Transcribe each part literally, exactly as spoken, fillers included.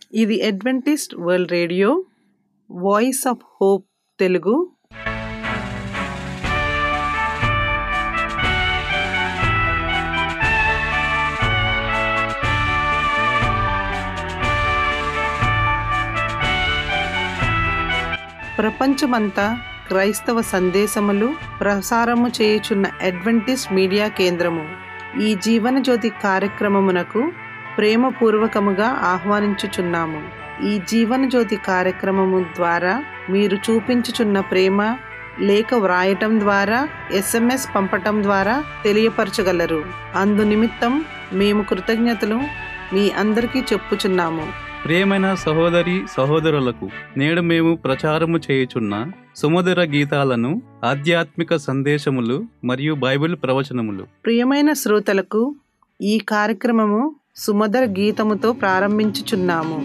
ఇది adventist world radio voice of hope Telugu. ప్రపంచమంతా క్రైస్తవ సందేశములు ప్రసారము చేయుచున్న అడ్వెంటిస్ట్ మీడియా కేంద్రము ఈ జీవనజ్యోతి కార్యక్రమమునకు ప్రేమపూర్వకముగా ఆహ్వానించుచున్నాము. ఈ జీవనజ్యోతి కార్యక్రమము ద్వారా మీరు చూపించుచున్న ప్రేమ లేఖ వ్రాయటం ద్వారా, ఎస్ఎంఎస్ పంపటం ద్వారా తెలియపరచగలరు. అందు నిమిత్తం మేము కృతజ్ఞతలు మీ అందరికీ చెప్పుచున్నాము. ప్రియమైన సహోదరి సహోదరులకు, నేడు మేము ప్రచారము చేయుచున్న సుమధుర గీతాలను, ఆధ్యాత్మిక సందేశములు మరియు బైబిల్ ప్రవచనములు. ప్రియమైన శ్రోతలకు ఈ కార్యక్రమము సుమధుర గీతముతో ప్రారంభించుచున్నాము.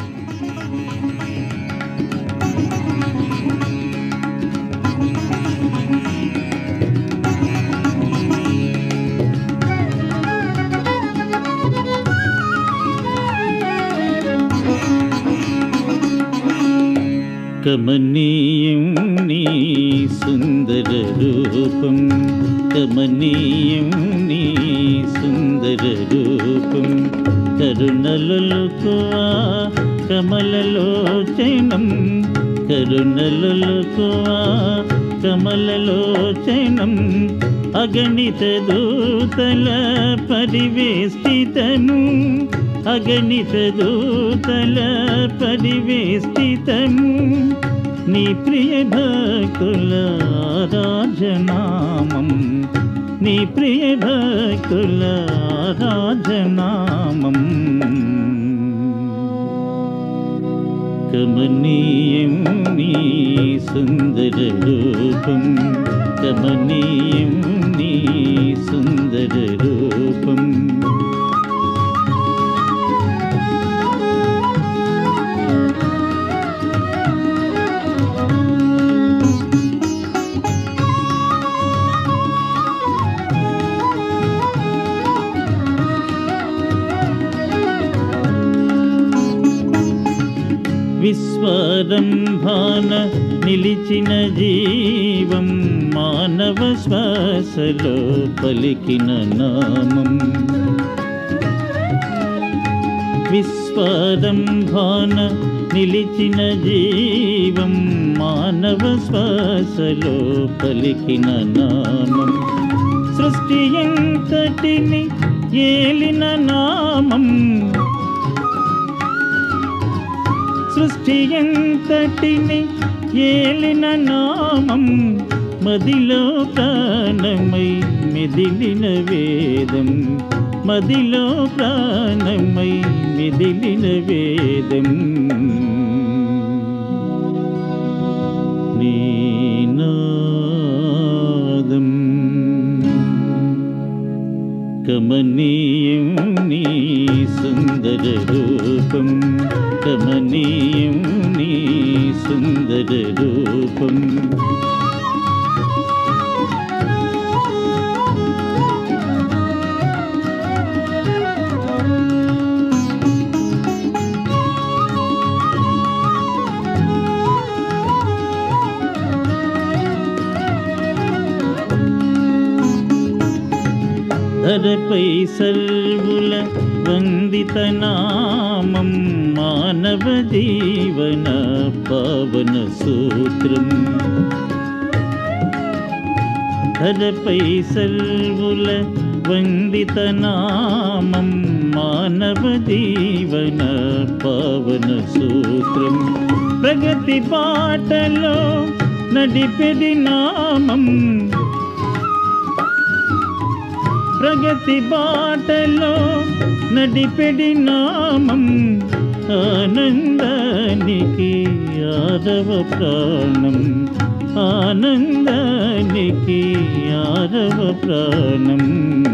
కమనీయం నీ సుందర రూపం, కమనీయం నీ సుందర రూపం, కరుణలొలుకువా కమలలోచనం, కరుణలొలుకువా కమలలోచనం, అగణిత దూతల పరివేష్టితము, అగణిత దూతల పరివేష్టితము, నీ ప్రియ భక్తుల ఆరాధనామం, నీ ప్రియ భక్తుల ఆరాధనామం. కమనీయం నీ సుందర రూపం, కమనీయం నీ సుందర రూపం. విశ్వారంభాన నిలిచిన జీవం, మానవ శ్వాసలో పలికిన నామం. విశ్వారంభాన నిలిచిన జీవం, మానవ శ్వాసలో పలికిన నామం. సృష్టి ఎంతటిని ఏలిన నామం, సృష్టి ఎంతటిని ఏలిన నామం, మదిలో ప్రాణమై మెదిలిన వేదం, మదిలో ప్రాణమై మెదిలిన వేదం. నీ నాదం కమనీయం నీ సుందర రూపం, కమనీయం నీ సుందర రూపం. ధరపై సర్వుల వందిత నామం, మానవ జీవన పావన సూత్రం. ధరపై సర్వుల వందిత నామం, మానవ జీవన పావన సూత్రం. ప్రగతి బాటలో నడిపెడి నామం, ప్రగతి బాటలో నడిపెడి నామం, ఆనందానికి ఆరవ ప్రాణం, ఆనందానికి ఆరవ ప్రాణం.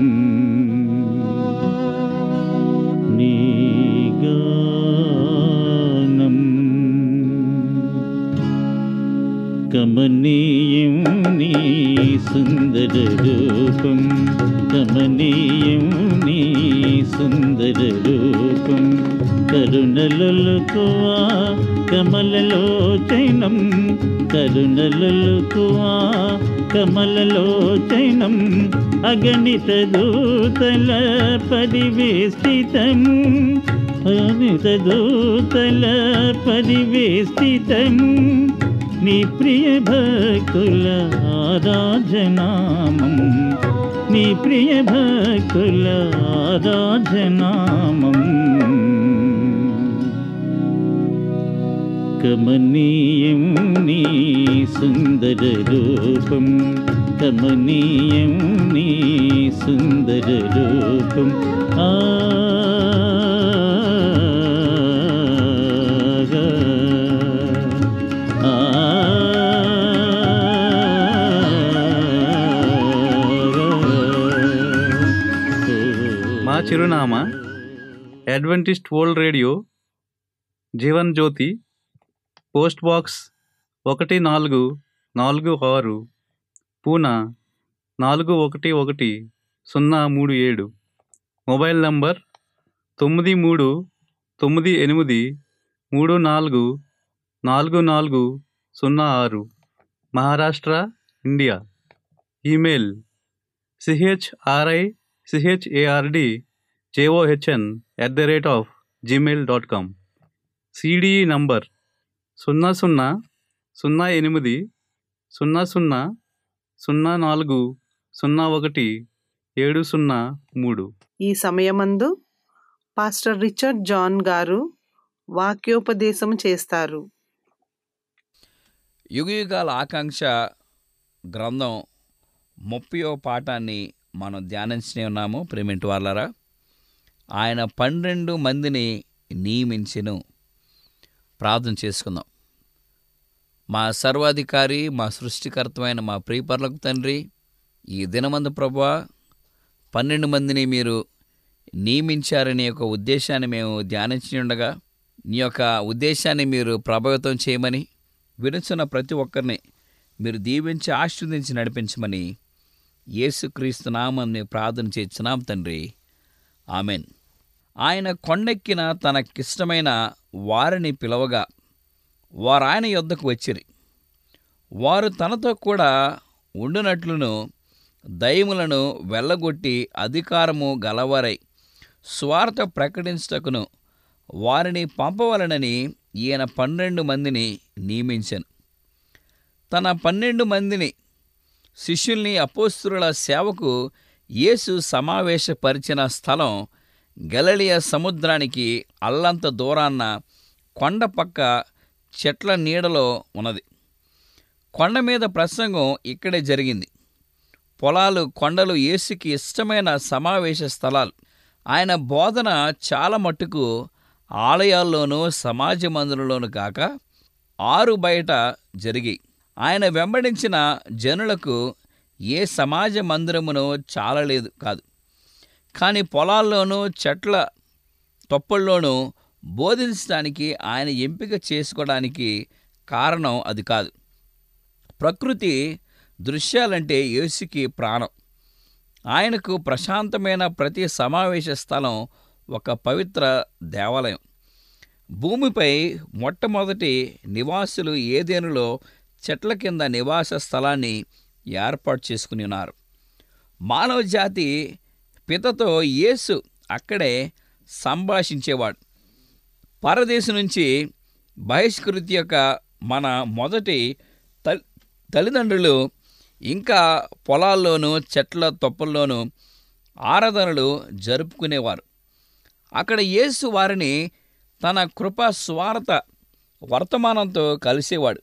నీ గానం కమనీయం నీ సుందర రూపం, కమనీయం నీ సుందర రూపం కరుణలొలుకువా కమలలోచనం కరుణలొలుకువా కమలలోచనం అగణిత దూతల పరివేష్టితం అగణిత దూతల పరివేష్టితం నీ ప్రియ భక్తుల ఆరాధనామం నీ ప్రియ భక్తుల ఆరాధనామం కమనీయం నీ సుందర రూపం కమనీయం నీ సుందర రూపం ఆ మా చిరునామా adventist world radio Jeevan Jyoti post box ఒకటి నాలుగు నాలుగు ఆరు పూనా నాలుగు ఒకటి ఒకటి సున్నా మూడు ఏడు. మొబైల్ నంబర్ తొమ్మిది మూడు తొమ్మిది ఎనిమిది మూడు నాలుగు నాలుగు నాలుగు సున్నా ఆరు. Maharashtra, India. Email C H R I C H A R D J O H N at the rate of Gmail dot com. C D E number సున్నా సున్నా సున్నా ఎనిమిది సున్నా సున్నా సున్నా నాలుగు సున్నా ఒకటి ఏడు సున్నా మూడు. ఈ సమయమందు పాస్టర్ రిచర్డ్ జాన్ గారు వాక్యోపదేశం చేస్తారు. యుగయుగాల ఆకాంక్ష గ్రంథం ముప్పయో పాఠాన్ని మనం ధ్యానించనే ఉన్నాము. ప్రేమింటి వాళ్ళరా, ఆయన పన్నెండు మందిని నియమించెను. ప్రార్థన చేసుకుందాం. మా సర్వాధికారి, మా సృష్టికర్తమైన మా ప్రియపరలకు తండ్రి, ఈ దినమందు ప్రభువా పన్నెండు మందిని మీరు నియమించారనే యొక్క ఉద్దేశాన్ని మేము ధ్యానించి ఉండగా, నీ యొక్క ఉద్దేశాన్ని మీరు ప్రభావితం చేయమని, వినుచున్న ప్రతి ఒక్కరిని మీరు దీవించి ఆశీర్వదించి నడిపించమని యేసుక్రీస్తు నామమున ప్రార్థన చేస్తున్నాం తండ్రి, ఆమెన్. ఆయన కొండెక్కిన తనకిష్టమైన వారిని పిలవగా వారు ఆయన యొద్దకు వచ్చిరి. వారు తనతో కూడా ఉండునట్లును దయ్యములను వెళ్ళగొట్టి అధికారము గలవారై స్వార్థ ప్రకటించుటకును వారిని పంపవలనని ఈయన పన్నెండు మందిని నియమించెను. తన పన్నెండు మందిని శిష్యుల్ని అపోస్తలుల సేవకు యేసు సమావేశపరిచిన స్థలం గలిలయ సముద్రానికి అల్లంత దూరాన్న కొండ పక్క చెట్ల నీడలో ఉన్నది. కొండ మీద ప్రసంగం ఇక్కడే జరిగింది. పొలాలు, కొండలు యేసుకి ఇష్టమైన సమావేశ స్థలాలు. ఆయన బోధన చాలా మట్టుకు ఆలయాల్లోనూ సమాజ మందిరంలోనూ కాక ఆరు బయట జరిగి ఆయన వెంబడించిన జనులకు ఏ సమాజ మందిరమునో చాలలేదు కాదు. కానీ పొలాల్లోనూ చెట్ల తొప్పల్లోనూ బోధించడానికి ఆయన ఎంపిక చేసుకోవడానికి కారణం అది కాదు. ప్రకృతి దృశ్యాలంటే యేసుకి ప్రాణం. ఆయనకు ప్రశాంతమైన ప్రతి సమావేశ స్థలం ఒక పవిత్ర దేవాలయం. భూమిపై మొట్టమొదటి నివాసులు ఏదెనులో చెట్ల కింద నివాస స్థలాన్ని ఏర్పాటు చేసుకుని ఉన్నారు. మానవ జాతి పితతో యేసు అక్కడే సంభాషించేవాడు. పరదేశం నుంచి బహిష్కృతి యొక్క మన మొదటి తల్లి తల్లిదండ్రులు ఇంకా పొలాల్లోనూ చెట్ల తొప్పల్లోనూ ఆరాధనలు జరుపుకునేవారు. అక్కడ యేసు వారిని తన కృపా స్వార్థ వర్తమానంతో కలిసేవాడు.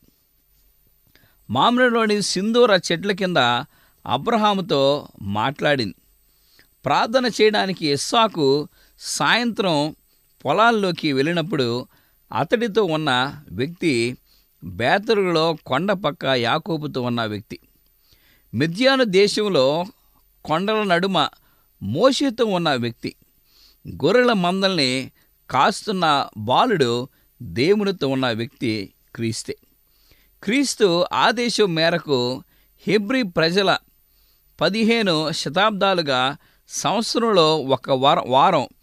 మామ్రెలోని సింధూర చెట్ల కింద అబ్రహాముతో మాట్లాడింది. ప్రార్థన చేయడానికి ఇస్సాకు సాయంత్రం పొలాల్లోకి వెళ్ళినప్పుడు అతడితో ఉన్న వ్యక్తి బేతరులో కొండ పక్క యాకోబుతో ఉన్న వ్యక్తి. మిద్యాను దేశంలో కొండల నడుమ మోషేతో ఉన్న వ్యక్తి. గొర్రెల మందల్ని కాస్తున్న బాలుడు దేవునితో ఉన్న వ్యక్తి క్రీస్తే. క్రీస్తు ఆదేశం మేరకు హెబ్రీ ప్రజల పదిహేను శతాబ్దాలుగా సంవత్సరంలో ఒక వారం వారం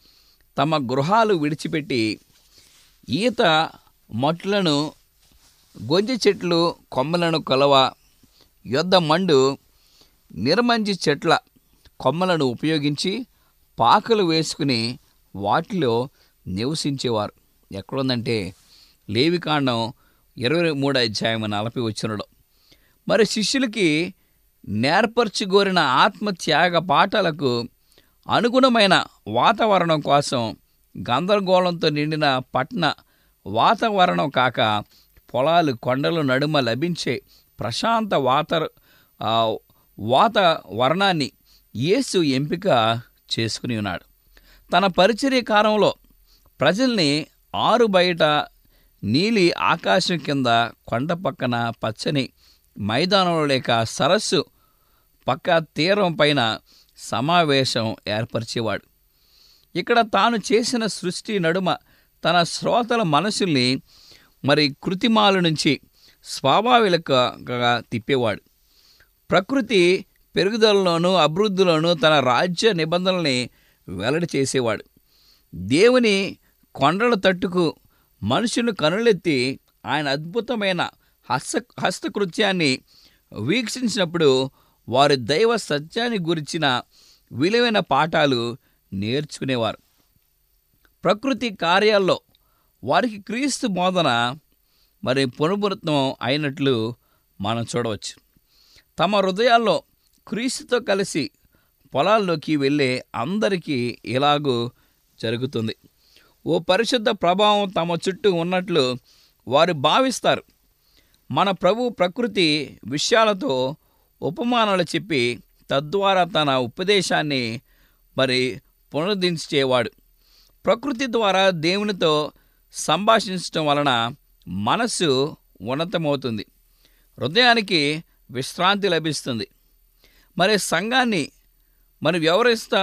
తమ గృహాలు విడిచిపెట్టి ఈత మట్లను, గొంజి చెట్లు కొమ్మలను కొలవ, యొద్ద మండు నిర్మంజి చెట్ల కొమ్మలను ఉపయోగించి పాకలు వేసుకుని వాటిలో నివసించేవారు. ఎక్కడుందంటే లేవికాండం ఇరవై మూడు అధ్యాయం నలభై వచనంలో. మరి శిష్యులకి నేర్పరచుగోరిన ఆత్మత్యాగ పాఠాలకు అనుగుణమైన వాతావరణం కోసం గందరగోళంతో నిండిన పట్టణ వాతావరణం కాక పొలాలు, కొండల నడుమ లభించే ప్రశాంత వాత వాతావరణాన్ని యేసు ఎంపిక చేసుకుని ఉన్నాడు. తన పరిచర్య కాలంలో ప్రజల్ని ఆరు బయట, నీలి ఆకాశం కింద, కొండ పక్కన పచ్చని మైదానంలో లేక సరస్సు పక్క తీరం పైన సమావేశం ఏర్పరిచేవాడు. ఇక్కడ తాను చేసిన సృష్టి నడుమ తన శ్రోతల మనసుల్ని మరి కృత్రిమాల నుంచి స్వాభావికంగా తిప్పేవాడు. ప్రకృతి పెరుగుదలలోనూ అభివృద్ధిలోనూ తన రాజ్య నిబంధనల్ని వెల్లడి చేసేవాడు. దేవుని కొండల తట్టుకు మనుషులు కనులెత్తి ఆయన అద్భుతమైన హస్త హస్తకృత్యాన్ని వీక్షించినప్పుడు వారి దైవ సత్యాన్ని గురించిన విలువైన పాఠాలు నేర్చుకునేవారు. ప్రకృతి కార్యాల్లో వారికి క్రీస్తు బోధన మరి పునరుద్ధృతం అయినట్లు మనం చూడవచ్చు. తమ హృదయాల్లో క్రీస్తుతో కలిసి పొలాల్లోకి వెళ్ళే అందరికీ ఇలాగూ జరుగుతుంది. ఓ పరిశుద్ధ ప్రభావం తమ చుట్టూ ఉన్నట్లు వారు భావిస్తారు. మన ప్రభు ప్రకృతి విషయాలతో ఉపమానాలు చెప్పి తద్వారా తన ఉపదేశాన్ని మరి పునరుద్ధరించేవాడు. ప్రకృతి ద్వారా దేవునితో సంభాషించడం వలన మనస్సు ఉన్నతమవుతుంది, హృదయానికి విశ్రాంతి లభిస్తుంది. మరి సంఘాన్ని మరి వ్యవహరిస్తా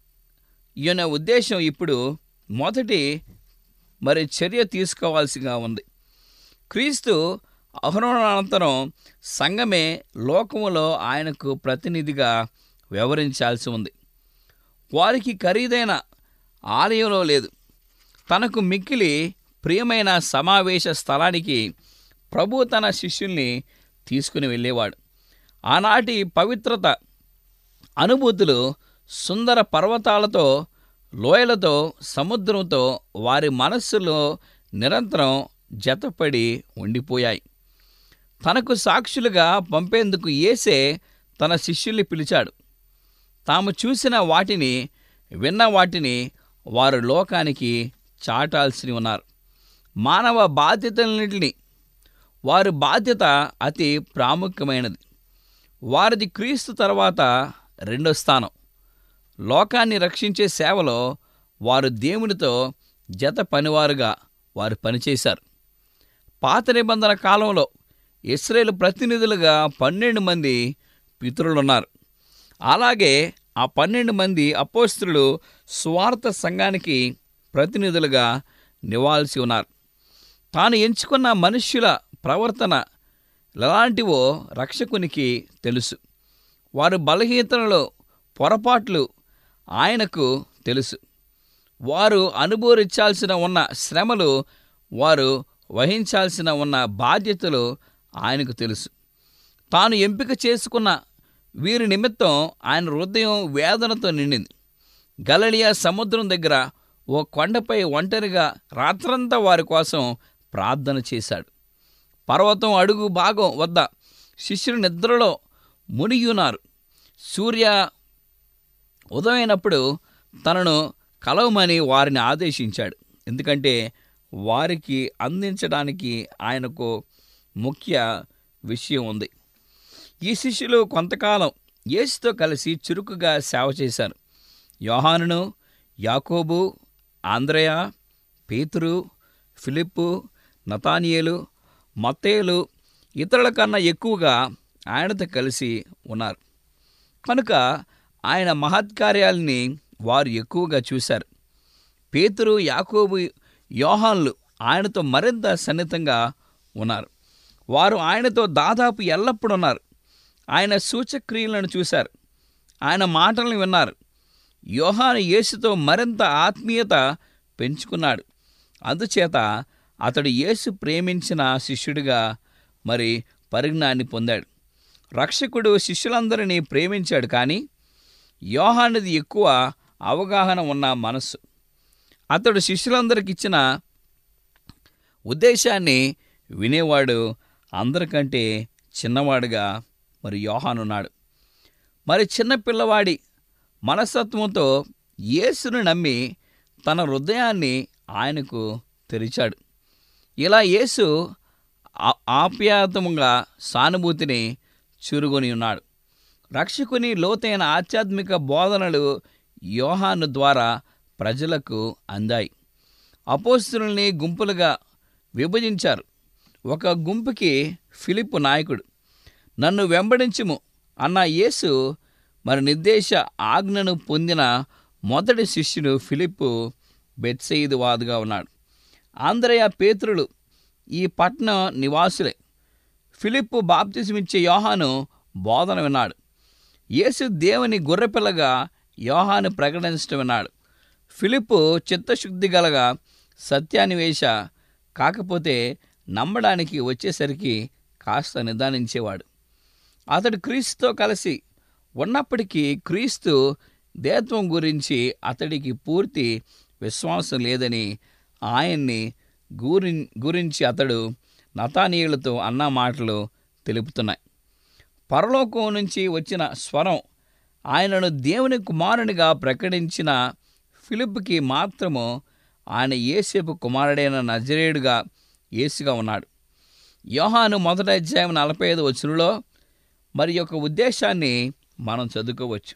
ఈయన ఉద్దేశం ఇప్పుడు మొదటి మరి చర్య తీసుకోవాల్సిగా ఉంది. క్రీస్తు ఆహ్వానానంతరం సంఘమే లోకములో ఆయనకు ప్రతినిధిగా వ్యవహరించాల్సి ఉంది. వారికి ఖరీదైన ఆలయంలో లేదు. తనకు మిక్కిలి ప్రియమైన సమావేశ స్థలానికి ప్రభు తన శిష్యుల్ని తీసుకుని వెళ్ళేవాడు. ఆనాటి పవిత్రత అనుభూతులు సుందర పర్వతాలతో, లోయలతో, సముద్రంతో వారి మనస్సులో నిరంతరం జతపడి ఉండిపోయాయి. తనకు సాక్షులుగా పంపేందుకు యేసే తన శిష్యుల్ని పిలిచాడు. తాము చూసిన వాటిని, విన్న వాటిని వారు లోకానికి చాటాల్సి ఉన్నారు. మానవ బాధ్యతలన్నింటినీ వారి బాధ్యత అతి ప్రాముఖ్యమైనది. వారిది క్రీస్తు తర్వాత రెండో స్థానం. లోకాన్ని రక్షించే సేవలో వారు దేవునితో జత పనివారుగా వారు పనిచేశారు. పాత నిబంధన కాలంలో ఇశ్రాయేలు ప్రతినిధులుగా పన్నెండు మంది పితరులున్నారు. అలాగే ఆ పన్నెండు మంది అపోస్తలులు స్వార్థ సంఘానికి ప్రతినిధులుగా నివాల్సి ఉన్నారు. తాను ఎంచుకున్న మనుష్యుల ప్రవర్తన ఎలాంటివో రక్షకునికి తెలుసు. వారు బలహీనతలలో పొరపాట్లు ఆయనకు తెలుసు. వారు అనుభవించాల్సిన ఉన్న శ్రమలు, వారు వహించాల్సిన ఉన్న బాధ్యతలు ఆయనకు తెలుసు. తాను ఎంపిక చేసుకున్న వీరి నిమిత్తం ఆయన హృదయం వేదనతో నిండింది. గలిలయ సముద్రం దగ్గర ఓ కొండపై ఒంటరిగా రాత్రంతా వారి కోసం ప్రార్థన చేశాడు. పర్వతం అడుగు భాగం వద్ద శిష్యులు నిద్రలో మునిగి ఉన్నారు. సూర్య ఉదయమైనప్పుడు తనను కలవమని వారిని ఆదేశించాడు. ఎందుకంటే వారికి అందించడానికి ఆయనకు ముఖ్య విషయం ఉంది. ఈ శిష్యులు కొంతకాలం యేసుతో కలిసి చురుకుగా సేవ చేశారు. యోహానును, యాకోబు, ఆంద్రెయ, పేతురు, ఫిలిప్పు, నతానియేలు, మత్తేయులు ఇతరుల కన్నా ఎక్కువగా ఆయనతో కలిసి ఉన్నారు. కనుక ఆయన మహత్కార్యాలని వారు ఎక్కువగా చూశారు. పేతురు, యాకోబు, యోహాన్లు ఆయనతో మరింత సన్నిహితంగా ఉన్నారు. వారు ఆయనతో దాదాపు ఎల్లప్పుడూ ఉన్నారు. ఆయన సూచక్రియలను చూశారు. ఆయన మాటలను విన్నారు. యోహాను యేసుతో మరింత ఆత్మీయత పెంచుకున్నాడు. అందుచేత అతడు యేసు ప్రేమించిన శిష్యుడిగా మరి పరిజ్ఞాన్ని పొందాడు. రక్షకుడు శిష్యులందరినీ ప్రేమించాడు, కానీ యోహానుది ఎక్కువ అవగాహన ఉన్న మనస్సు. అతడు శిష్యులందరికి ఇచ్చిన ఉద్దేశాన్ని వినేవాడు. అందరికంటే చిన్నవాడుగా మరి యోహానున్నాడు. మరి చిన్న పిల్లవాడి మనస్తత్వంతో యేసును నమ్మి తన హృదయాన్ని ఆయనకు తెరిచాడు. ఇలా యేసు ఆప్యాయతంగా సానుభూతిని చురుగొని ఉన్నాడు. రక్షకుని లోతైన ఆధ్యాత్మిక బోధనలు యోహాను ద్వారా ప్రజలకు అందాయి. అపోస్తలుల్ని గుంపులుగా విభజించారు. ఒక గుంపుకి ఫిలిప్పు నాయకుడు. నన్ను వెంబడించుము అన్న యేసు మరి నిర్దేశ ఆజ్ఞను పొందిన మొదటి శిష్యుడు ఫిలిప్పు బెత్సయిదువాదుగా ఉన్నాడు. ఆంద్రయ, పేతురులు ఈ పట్టణ నివాసులే. ఫిలిప్పు బాప్తిసమిచ్చే యోహాను బోధన విన్నాడు. యేసు దేవుని గొర్రెపిల్లగా యోహాను ప్రకటించడం విన్నాడు. ఫిలిప్పు చిత్తశుద్ధి గలగా సత్యాన్వేష, కాకపోతే నమ్మడానికి వచ్చేసరికి కాస్త నిదానించేవాడు. అతడు క్రీస్తుతో కలిసి ఉన్నప్పటికీ క్రీస్తు దేత్వం గురించి అతడికి పూర్తి విశ్వాసం లేదని ఆయన్ని గురి గురించి అతడు నతానీయులతో అన్న మాటలు తెలుపుతున్నాయి. పరలోకం నుంచి వచ్చిన స్వరం ఆయనను దేవుని కుమారునిగా ప్రకటించిన ఫిలిప్పుకి మాత్రము ఆయన యేసేపు కుమారుడైన నజరేయుడుగా యేసుగా ఉన్నాడు. యోహాను మొదటి అధ్యాయం నలభై ఐదు వచనంలో మరి యొక్క ఉద్దేశాన్ని మనం చదువుకోవచ్చు.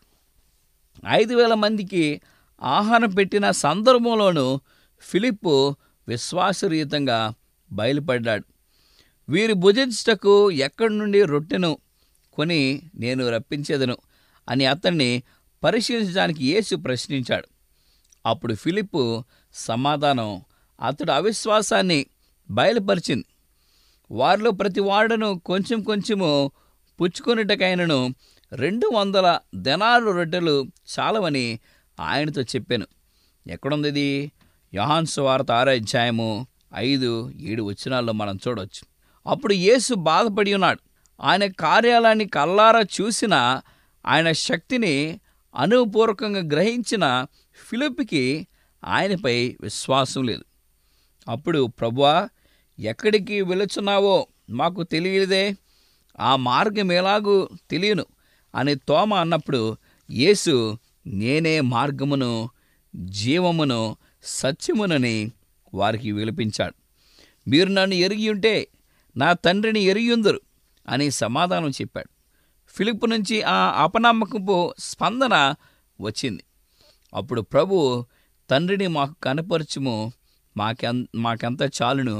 ఐదు వేల మందికి ఆహారం పెట్టిన సందర్భంలోనూ ఫిలిప్పు విశ్వాసరీతంగా బయలుపడ్డాడు. వీరు భుజించుటకు ఎక్కడి నుండి రొట్టెను కొని నేను రప్పించేదను అని అతన్ని పరిశీలించడానికి యేసు ప్రశ్నించాడు. అప్పుడు ఫిలిప్పు సమాధానం అతడు అవిశ్వాసాన్ని బయలుపరిచింది. వారిలో ప్రతి వాడును కొంచెం కొంచెము పుచ్చుకొనుటకైనను రెండు వందల దెనారు రొట్టెలు చాలవని ఆయనతో చెప్పాను. ఎక్కడుంది ఇది? యోహాను సువార్త ఆరో అధ్యాయము ఐదు ఏడు వచనాల్లో మనం చూడవచ్చు. అప్పుడు యేసు బాధపడి ఉన్నాడు. ఆయన కార్యాలయాన్ని కల్లారా చూసిన, ఆయన శక్తిని అనుభవపూర్వకంగా గ్రహించిన ఫిలిప్పుకి ఆయనపై విశ్వాసం లేదు. అప్పుడు ప్రభువా, ఎక్కడికి వెళుచున్నావో మాకు తెలియలేదే, ఆ మార్గం ఎలాగూ తెలియను అని తోమ అన్నప్పుడు యేసు నేనే మార్గమును జీవమును సత్యమునని వారికి విలిపించాడు. మీరు నన్ను ఎరిగి ఉంటే నా తండ్రిని ఎరిగిందురు అని సమాధానం చెప్పాడు. ఫిలిప్పు నుంచి ఆ అపనమ్మకపు స్పందన వచ్చింది. అప్పుడు ప్రభు తండ్రిని మాకు కనపరచుము, మాకెం మాకెంత చాలును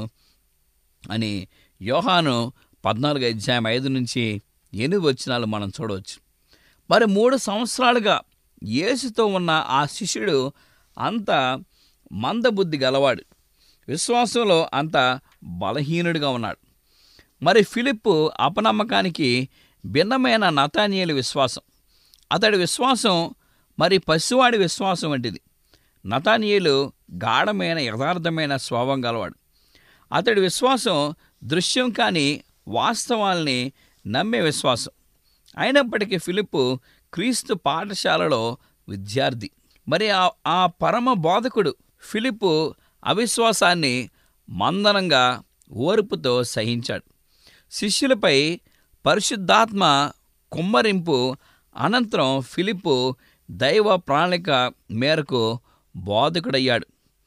అని యోహాను పద్నాలుగు అధ్యాయం ఐదు నుంచి ఎనిమిది వచనాలు మనం చూడవచ్చు. మరి మూడు సంవత్సరాలుగా యేసుతో ఉన్న ఆ శిష్యుడు అంత మందబుద్ధి గలవాడు, విశ్వాసంలో అంత బలహీనుడిగా ఉన్నాడు. మరి ఫిలిప్పు అపనమ్మకానికి భిన్నమైన నతానీయేలు విశ్వాసం. అతడి విశ్వాసం మరి పసివాడి విశ్వాసం వంటిది. నతానీయేలు గాఢమైన యథార్థమైన స్వభావం గలవాడు. అతడి విశ్వాసం దృశ్యం కాని వాస్తవాల్ని నమ్మే విశ్వాసం. అయినప్పటికీ ఫిలిప్పు క్రీస్తు పాఠశాలలో విద్యార్థి. మరి ఆ ఆ పరమ బోధకుడు ఫిలిప్పు అవిశ్వాసాన్ని మందనంగా ఓర్పుతో సహించాడు. శిష్యులపై పరిశుద్ధాత్మ కుమ్మరింపు అనంతరం ఫిలిప్పు దైవ ప్రణాళిక మేరకు బోధకుడయ్యాడు.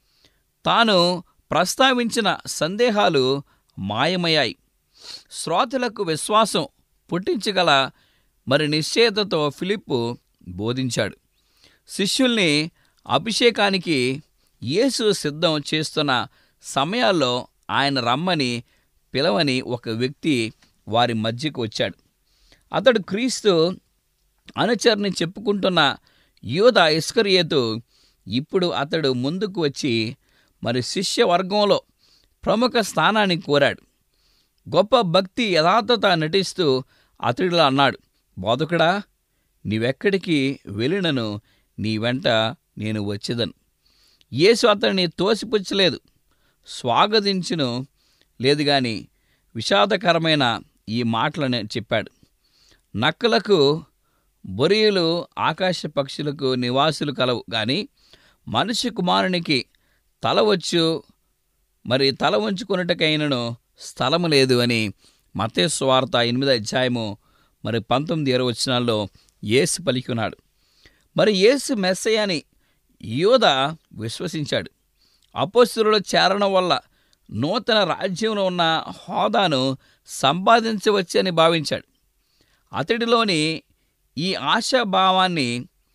తాను ప్రస్తావించిన సందేహాలు మాయమయ్యాయి. శ్రోతలకు విశ్వాసం పుట్టించగల మరి నిశ్చయతతో ఫిలిప్పు బోధించాడు. శిష్యుల్ని అభిషేకానికి యేసు సిద్ధం చేస్తున్న సమయాల్లో ఆయన రమ్మని పిలవని ఒక వ్యక్తి వారి మధ్యకు వచ్చాడు. అతడు క్రీస్తు అనుచరుని చెప్పుకుంటున్న యూదా ఇస్కరియోతు. ఇప్పుడు అతడు ముందుకు వచ్చి మరి శిష్య వర్గంలో ప్రముఖ స్థానాన్ని కోరాడు. గొప్ప భక్తి యథార్థత నటిస్తూ అతడిలా అన్నాడు, బోధకుడా, నీవెక్కడికి వెళ్ళినను నీ వెంట నేను వచ్చేదను. యేసు అతన్ని తోసిపుచ్చలేదు, స్వాగతించును లేదు గాని విషాదకరమైన ఈ మాటలను చెప్పాడు. నక్కలకు, బొరియలు, ఆకాశ పక్షులకు నివాసులు కలవు గాని మనిషి కుమారునికి తల వచ్చు మరి తల వంచుకొనుటకైనను స్థలము లేదు అని మత్తయి సువార్త ఎనిమిదో అధ్యాయము మరి పంతొమ్మిది ఇరవై వచనాల్లో యేసు పలికి ఉన్నాడు. మరి యేసు మెస్సయ్య అని యూదా విశ్వసించాడు. అపోస్తలుల చేరడం వల్ల నూతన రాజ్యంలో ఉన్న హోదాను సంపాదించవచ్చని భావించాడు. అతడిలోని ఈ ఆశాభావాన్ని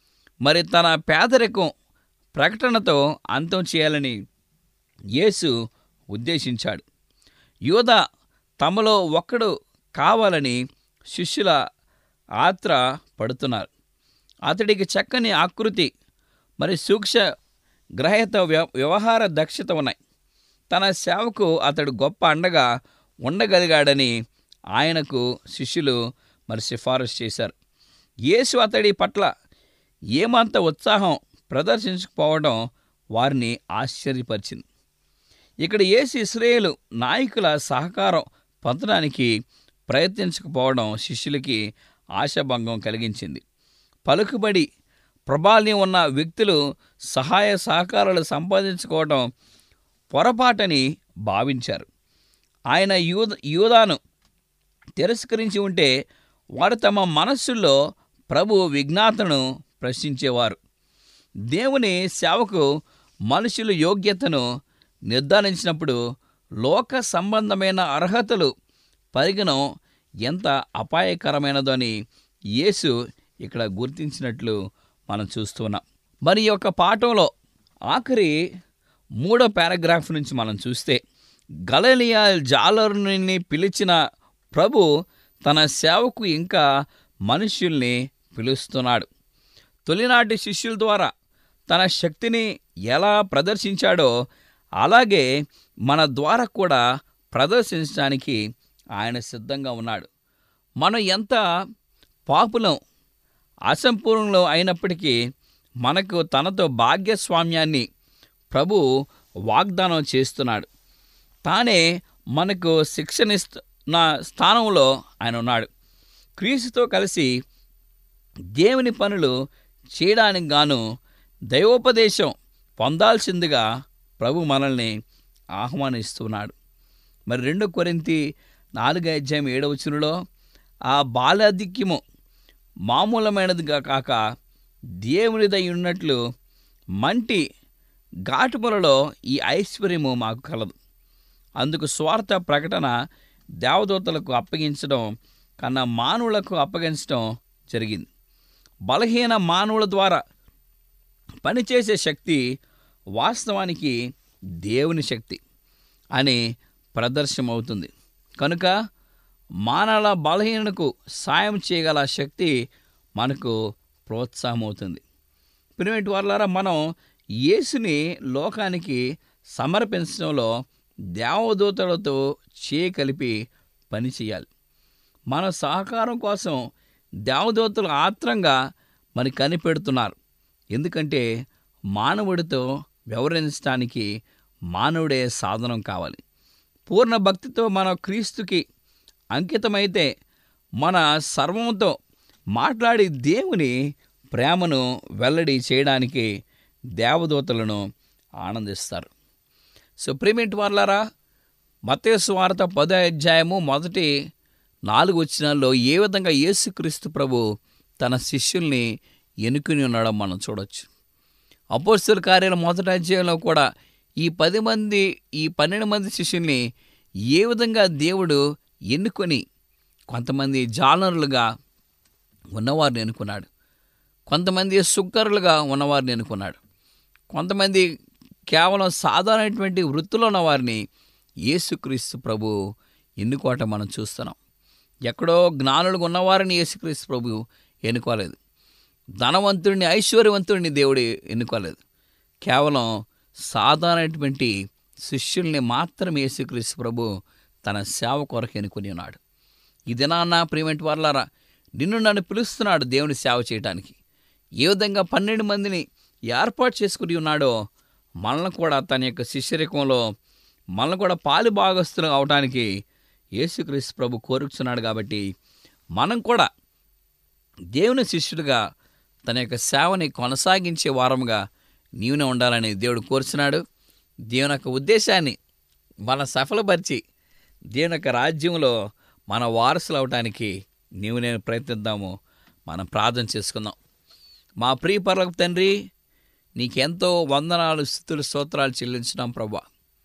మరి తన పేదరికం ప్రకటనతో అంతం చేయాలని యేసు ఉద్దేశించాడు. యూదా తమలో ఒక్కడు కావాలని శిష్యుల ఆత్ర పడుతున్నారు. అతడికి చక్కని ఆకృతి మరి సూక్ష్మ గ్రహీత వ్యవహార దక్షత ఉన్నాయి. తన సేవకు అతడు గొప్ప అండగా ఉండగలిగాడని ఆయనకు శిష్యులు మరి సిఫారసు చేశారు. యేసు అతడి పట్ల ఏమంత ఉత్సాహం ప్రదర్శించకపోవడం వారిని ఆశ్చర్యపరిచింది. ఇక్కడ యేసు ఇశ్రాయేలు నాయకుల సహకారం పొందడానికి ప్రయత్నించకపోవడం శిష్యులకి ఆశాభంగం కలిగించింది. పలుకుబడి, ప్రభావం ఉన్న వ్యక్తులు సహాయ సహకారాలు సంపాదించుకోవడం పొరపాటని భావించారు. ఆయన యూద యూదాను తిరస్కరించి ఉంటే వారు తమ మనస్సుల్లో ప్రభు విజ్ఞాతను ప్రశ్నించేవారు. దేవుని సేవకు మనుషులు యోగ్యతను నిర్ధారించినప్పుడు లోక సంబంధమైన అర్హతలు పరిగణం ఎంత అపాయకరమైనదో అని యేసు ఇక్కడ గుర్తించినట్లు మనం చూస్తున్నాం. మరి ఈ యొక్క పాఠంలో ఆఖరి మూడో పారాగ్రాఫ్ నుంచి మనం చూస్తే గలిలయ జాలరుని పిలిచిన ప్రభు తన సేవకు ఇంకా మనుష్యుల్ని పిలుస్తున్నాడు. తొలినాటి శిష్యుల ద్వారా తన శక్తిని ఎలా ప్రదర్శించాడో అలాగే మన ద్వారా కూడా ప్రదర్శించడానికి ఆయన సిద్ధంగా ఉన్నాడు. మనం ఎంత పాపులం, అసంపూర్ణంలో అయినప్పటికీ మనకు తనతో భాగ్యస్వామ్యాన్ని ప్రభు వాగ్దానం చేస్తున్నాడు. తానే మనకు శిక్షణిస్తున్న స్థానంలో ఆయన ఉన్నాడు. క్రీస్తుతో కలిసి దేవుని పనులు చేయడానికి గాను దైవోపదేశం పొందాల్సిందిగా ప్రభు మనల్ని ఆహ్వానిస్తున్నాడు. మరి రెండు కొరింథీ నాలుగో అధ్యాయం ఏడవ వచనంలో ఆ బాలాధిక్యము మామూలమైనదిగా కాక దేవునిదై ఉన్నట్లు మంటి ఘాటుములలో ఈ ఐశ్వర్యము మాకు కలదు. అందుకు స్వార్థ ప్రకటన దేవదూతలకు అప్పగించడం కన్నా మానవులకు అప్పగించడం జరిగింది. బలహీన మానవుల ద్వారా పనిచేసే శక్తి వాస్తవానికి దేవుని శక్తి అని ప్రదర్శనమవుతుంది. కనుక మానవ బలహీనకు సాయం చేయగల శక్తి మనకు ప్రోత్సాహం అవుతుంది. ప్రియమైన వారలారా, మనం యేసుని లోకానికి సమర్పించడంలో దేవదూతలతో చేయకలిపి పనిచేయాలి. మన సహకారం కోసం దేవదూతలు ఆత్రంగా మరి కనిపెడుతున్నారు. ఎందుకంటే మానవుడితో వ్యవహరించడానికి మానవుడే సాధనం కావాలి. పూర్ణ భక్తితో మన క్రీస్తుకి అంకితమైతే మన సర్వంతో మాట్లాడి దేవుని ప్రేమను వెల్లడి చేయడానికి దేవదూతలను ఆనందిస్తారు. సో ప్రియమైన వారలారా, మత్తయి సువార్త పదో అధ్యాయము మొదటి నాలుగు వచనాల్లో ఏ విధంగా యేసుక్రీస్తు ప్రభు తన శిష్యుల్ని ఎన్నుకుని ఉన్నాడో మనం చూడవచ్చు. అపోస్తలుల కార్యాల మొదటి అధ్యాయంలో కూడా ఈ పది మంది ఈ పన్నెండు మంది శిష్యుల్ని ఏ విధంగా దేవుడు ఎన్నుకొని కొంతమంది జాలరులుగా ఉన్నవారిని ఎన్నుకున్నాడు, కొంతమంది సుక్కరులుగా ఉన్నవారిని ఎన్నుకున్నాడు, కొంతమంది కేవలం సాధారణటువంటి వృత్తిలో ఉన్నవారిని యేసుక్రీస్తు ప్రభు ఎన్నుకోవటం మనం చూస్తున్నాం. ఎక్కడో జ్ఞానులుగా ఉన్నవారిని యేసుక్రీస్తు ప్రభు ఎన్నుకోలేదు. ధనవంతుడిని, ఐశ్వర్యవంతుడిని దేవుడు ఎన్నుకోలేదు. కేవలం సాధారణటువంటి శిష్యుల్ని మాత్రమే యేసుక్రీస్తు ప్రభు తన సేవ కొరకు ఎన్నుకొని ఉన్నాడు. ఈ దినాన్న ప్రియమైన వారలారా, నిన్ను నన్ను పిలుస్తున్నాడు దేవుని సేవ చేయడానికి. ఏ విధంగా పన్నెండు మందిని ఏర్పాటు చేసుకుని ఉన్నాడో మనల్ని కూడా తన యొక్క శిష్యరికంలో మనల్ని కూడా పాలు భాగస్తులు అవడానికి యేసుక్రీస్తు ప్రభు కోరుచున్నాడు. కాబట్టి మనం కూడా దేవుని శిష్యుడిగా తన యొక్క సేవని కొనసాగించే వారముగా నీవునే ఉండాలని దేవుడు కోరుచున్నాడు. దేవుని యొక్క ఉద్దేశాన్ని మన సఫలపరిచి దేవుని యొక్క రాజ్యంలో మన వారసులు అవడానికి నీవు నేను ప్రయత్నిద్దాము. మనం ప్రార్థన చేసుకుందాం. మా ప్రియ పరలోకపు తండ్రి, నీకెంతో వందనాలు, స్తుతులు, స్తోత్రాలు చెల్లించున్నాం ప్రభా.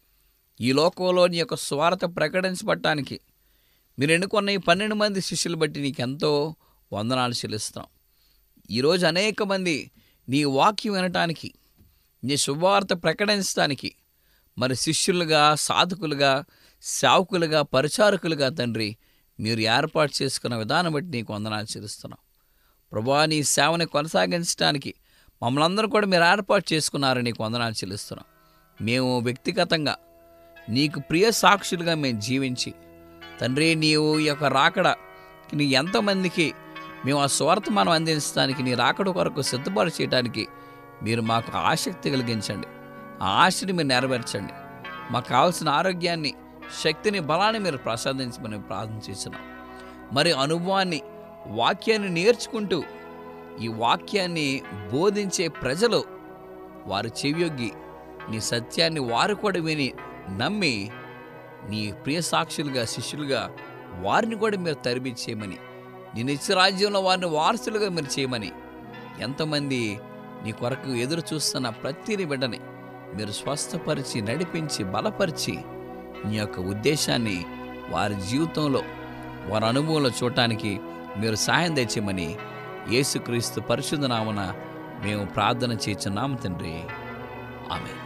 ఈ లోకంలో నీ యొక్క స్వార్థ ప్రకటించబడటానికి మీరు ఎన్నుకున్న ఈ పన్నెండు మంది శిష్యులు బట్టి నీకెంతో వందనాలు చెల్లిస్తున్నాం. ఈరోజు అనేక మంది నీ వాక్యం వినటానికి, నీ శుభవార్త ప్రకటించడానికి మరి శిష్యులుగా, సాధకులుగా, సేవకులుగా, పరిచారకులుగా తండ్రి మీరు ఏర్పాటు చేసుకున్న విధానం బట్టి నీకు వందనాలు చెల్లిస్తున్నాం ప్రభువా. నీ సేవని కొనసాగించడానికి మమ్మల్ని అందరూ కూడా మీరు ఏర్పాటు చేసుకున్నారని నీకు వందనాలు చెల్లిస్తున్నాం. మేము వ్యక్తిగతంగా నీకు ప్రియ సాక్షులుగా మేము జీవించి తండ్రి నీవు ఈ యొక్క రాకడ నీ ఎంతమందికి మేము ఆ స్వార్థ మనం అందించడానికి, నీ రాకడ కొరకు సిద్ధపాటు చేయడానికి మీరు మాకు ఆసక్తి కలిగించండి. ఆ ఆశని మీరు నెరవేర్చండి. మాకు కావాల్సిన ఆరోగ్యాన్ని, శక్తిని, బలాన్ని మీరు ప్రసాదించమని ప్రార్థన చేస్తున్నాం. మరి అనుభవాన్ని, వాక్యాన్ని నేర్చుకుంటూ ఈ వాక్యాన్ని బోధించే ప్రజలు వారు చెవియొగ్గి నీ సత్యాన్ని వారు కూడా విని నమ్మి నీ ప్రియ సాక్షులుగా, శిష్యులుగా వారిని కూడా మీరు తరిపించేయమని, నీ నిత్య రాజ్యంలో వారిని వారసులుగా మీరు చేయమని, ఎంతమంది నీ కొరకు ఎదురు చూస్తున్న ప్రతి బిడ్డని మీరు స్వస్థపరిచి, నడిపించి, బలపరిచి నీ యొక్క ఉద్దేశాన్ని వారి జీవితంలో, వారి అనుభవంలో చూడటానికి మీరు సాయం తెచ్చేయమని యేసుక్రీస్తు పరిశుద్ధ నామమున మేము ప్రార్థన చేస్తున్నాము తండ్రి. ఆమేన్.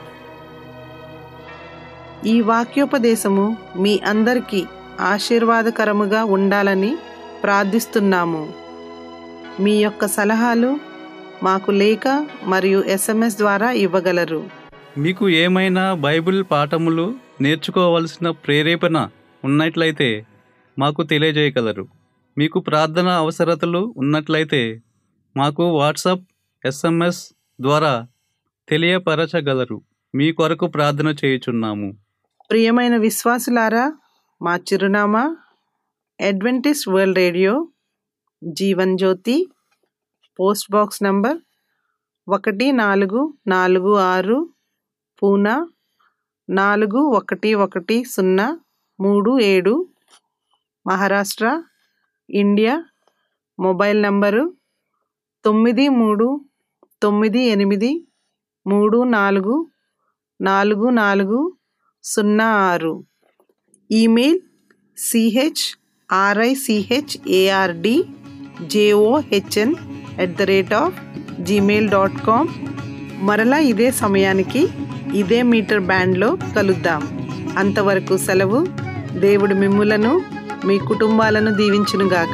ఈ వాక్యోపదేశము మీ అందరికీ ఆశీర్వాదకరముగా ఉండాలని ప్రార్థిస్తున్నాము. మీ యొక్క సలహాలు మాకు లేఖ మరియు ఎస్ఎంఎస్ ద్వారా ఇవ్వగలరు. మీకు ఏమైనా బైబిల్ పాఠములు నేర్చుకోవలసిన ప్రేరేపణ ఉన్నట్లయితే మాకు తెలియజేయగలరు. మీకు ప్రార్థన అవసరతలు ఉన్నట్లయితే మాకు వాట్సాప్, ఎస్ఎంఎస్ ద్వారా తెలియపరచగలరు. మీ కొరకు ప్రార్థన చేయుచున్నాము. ప్రియమైన విశ్వాసులారా, మా చిరునామా adventist world radio, Jeevan Jyoti, post box number ఒకటి నాలుగు నాలుగు ఆరు, పూనా నాలుగు ఒకటి ఒకటి సున్నా మూడు ఏడు, మహారాష్ట్ర, ఇండియా. మొబైల్ నంబరు తొమ్మిది మూడు తొమ్మిది ఎనిమిది మూడు నాలుగు నాలుగు నాలుగు సున్నా ఆరు. Email CH RICHARD JOHN at the rate of Gmail dot com. మరలా ఇదే సమయానికి ఇదే మీటర్ బ్యాండ్లో కలుద్దాం. అంతవరకు సెలవు. దేవుడు మిమ్ములను, మీ కుటుంబాలను దీవించునుగాక.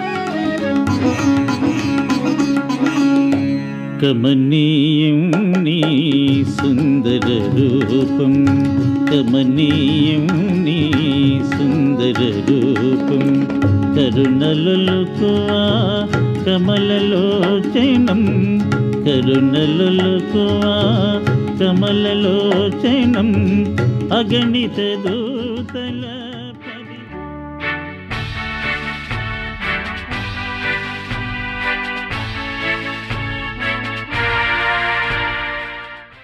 కమనీయం నీ సుందర రూపం, కమనీయం నీ సుందర రూపం, కరుణలొలుకువా కమలలోచనం, కరుణలొలుకువా కమలలోచనం, అగణిత దూతల